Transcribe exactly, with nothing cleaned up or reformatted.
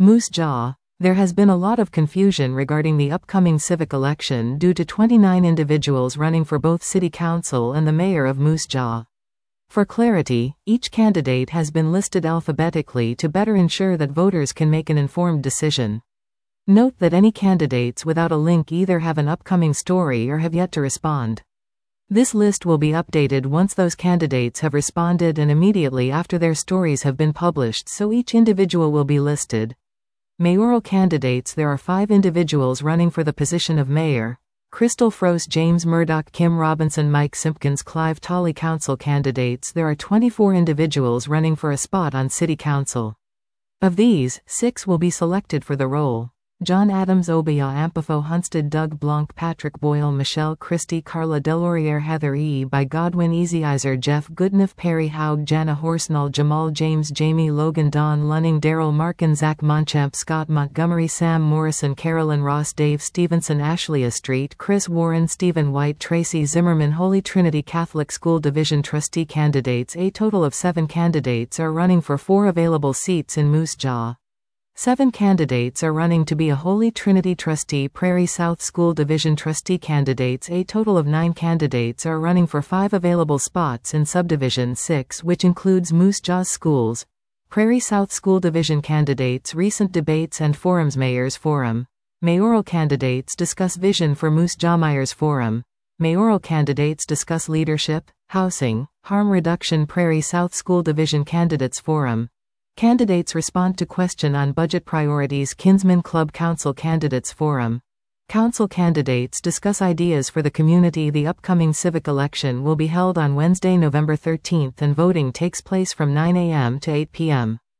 Moose Jaw. There has been a lot of confusion regarding the upcoming civic election due to twenty-nine individuals running for both city council and the mayor of Moose Jaw. For clarity, each candidate has been listed alphabetically to better ensure that voters can make an informed decision. Note that any candidates without a link either have an upcoming story or have yet to respond. This list will be updated once those candidates have responded and immediately after their stories have been published, so each individual will be listed. Mayoral candidates. There are five individuals running for the position of mayor: Crystal Frost, James Murdoch, Kim Robinson, Mike Simpkins, Clive Tolley. Council candidates. There are twenty-four individuals running for a spot on city council. Of these, six will be selected for the role: John Adams, Obaya Ampefo, Hunstead, Doug Blanc, Patrick Boyle, Michelle Christie, Carla Delorier, Heather E. by Godwin, Easyizer, Jeff Goodenough, Perry Haug, Jana Horsnall, Jamal James, Jamie Logan, Don Lunning, Daryl Markin, Zach Monchamp, Scott Montgomery, Sam Morrison, Carolyn Ross, Dave Stevenson, Ashley Street, Chris Warren, Stephen White, Tracy Zimmerman. Holy Trinity Catholic School Division trustee candidates. A total of seven candidates are running for four available seats in Moose Jaw. Seven candidates are running to be a Holy Trinity trustee. Prairie South School Division trustee candidates. A total of nine candidates are running for five available spots in Subdivision six, which includes Moose Jaw schools. Prairie South School Division candidates. Recent debates and forums. Mayor's Forum. Mayoral candidates discuss vision for Moose Jaw. Mayor's Forum. Mayoral candidates discuss leadership, housing, harm reduction. Prairie South School Division Candidates Forum. Candidates respond to question on budget priorities. Kinsman Club Council Candidates Forum. Council candidates discuss ideas for the community. The upcoming civic election will be held on Wednesday, November thirteenth, and voting takes place from nine a m to eight p m